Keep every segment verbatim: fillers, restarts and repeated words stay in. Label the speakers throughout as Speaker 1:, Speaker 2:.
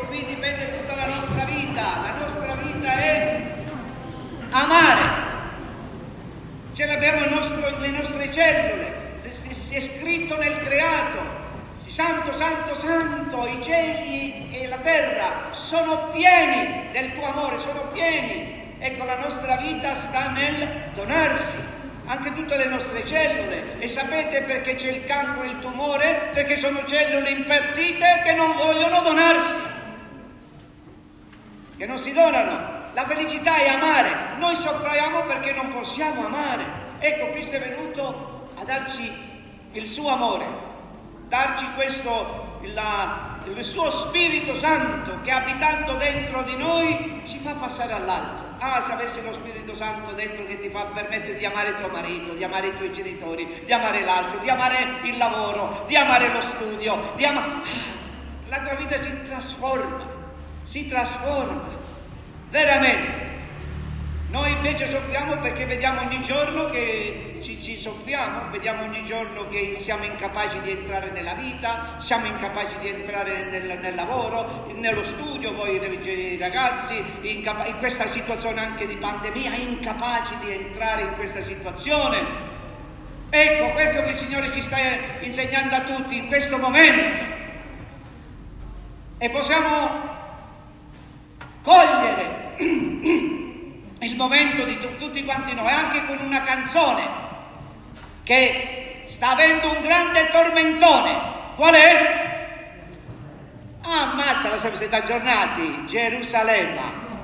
Speaker 1: qui dipende tutta la nostra vita. La nostra vita è amare. Ce l'abbiamo nelle nostre cellule, si è scritto nel creato. Santo, santo, santo, i cieli e la terra sono pieni del tuo amore, sono pieni. Ecco, la nostra vita sta nel donarsi, anche tutte le nostre cellule. E sapete perché c'è il cancro e il tumore? Perché sono cellule impazzite che non vogliono donarsi, che non si donano. La felicità è amare. Noi soffriamo perché non possiamo amare. Ecco, Cristo è venuto a darci il suo amore, darci questo, la, il suo Spirito Santo che abitando dentro di noi ci fa passare all'alto. Ah, se avessi lo Spirito Santo dentro che ti fa permettere di amare tuo marito, di amare i tuoi genitori, di amare l'altro, di amare il lavoro, di amare lo studio, di ama... la tua vita si trasforma, si trasforma, veramente. Noi invece soffriamo perché vediamo ogni giorno che ci, ci soffriamo, vediamo ogni giorno che siamo incapaci di entrare nella vita, siamo incapaci di entrare nel, nel lavoro, nello studio, voi i ragazzi, incapa- in questa situazione anche di pandemia, incapaci di entrare in questa situazione. Ecco, questo che il Signore ci sta insegnando a tutti in questo momento. E possiamo cogliere il momento di t- tutti quanti noi, anche con una canzone che sta avendo un grande tormentone. Qual è? Ah, ammazza, la siete aggiornati, Gerusalemme.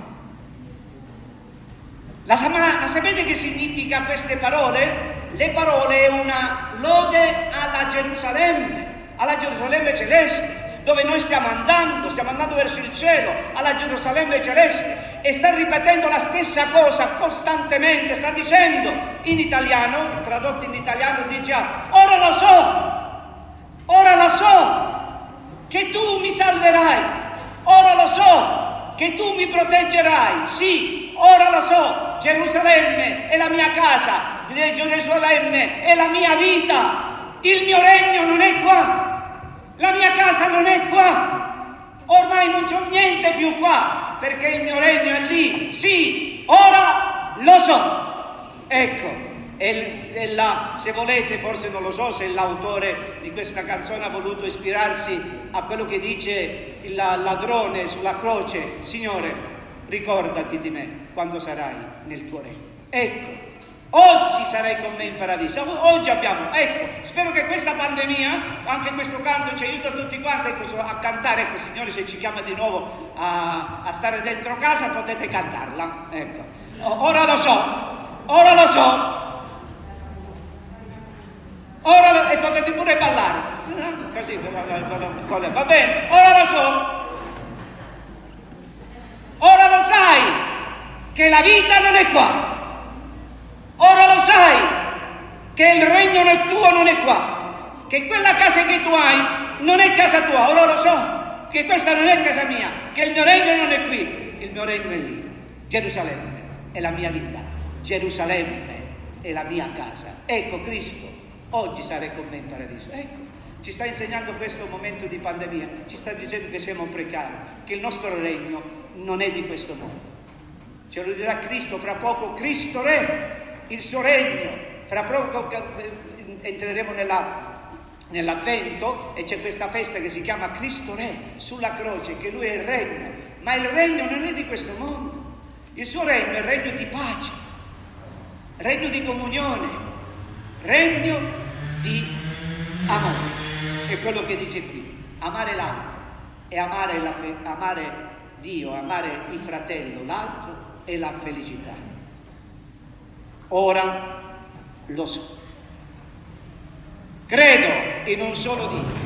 Speaker 1: La, ma sapete che significa queste parole? Le parole è una lode alla Gerusalemme, alla Gerusalemme celeste, dove noi stiamo andando, stiamo andando verso il cielo, alla Gerusalemme celeste, e sta ripetendo la stessa cosa costantemente, sta dicendo in italiano, tradotto in italiano, dice: ora lo so, ora lo so, che tu mi salverai, ora lo so, che tu mi proteggerai, sì, ora lo so, Gerusalemme è la mia casa, Gerusalemme è la mia vita, il mio regno non è qua. La mia casa non è qua, ormai non c'ho niente più qua, perché il mio regno è lì, sì, ora lo so. Ecco, e, e la, se volete, forse non lo so se l'autore di questa canzone ha voluto ispirarsi a quello che dice il ladrone sulla croce: Signore, ricordati di me quando sarai nel tuo regno. Ecco, oggi sarai con me in paradiso, oggi abbiamo, ecco, spero che questa pandemia, anche questo canto ci aiuta tutti quanti ecco, a cantare, ecco, Signore, se ci chiama di nuovo a, a stare dentro casa potete cantarla, ecco, ora lo so, ora lo so, ora lo, e potete pure ballare, così, va bene, ora lo so, ora lo sai, che la vita non è qua. Ora lo sai che il regno non è tuo, non è qua, che quella casa che tu hai non è casa tua. Ora lo so che questa non è casa mia, che il mio regno non è qui, il mio regno è lì. Gerusalemme è la mia vita, Gerusalemme è la mia casa. Ecco, Cristo oggi sarai con me in paradiso. Ecco, ci sta insegnando questo momento di pandemia, ci sta dicendo che siamo precari, che il nostro regno non è di questo mondo. Ce lo dirà Cristo fra poco, Cristo Re, il suo regno. Fra poco entreremo nella, nell'avvento e c'è questa festa che si chiama Cristo Re sulla croce, che lui è il regno, ma il regno non è di questo mondo. Il suo regno è il regno di pace, regno di comunione, regno di amore. È quello che dice qui: amare l'altro e amare, la, amare Dio, amare il fratello, l'altro è la felicità. Ora lo so. Credo in un solo Dio,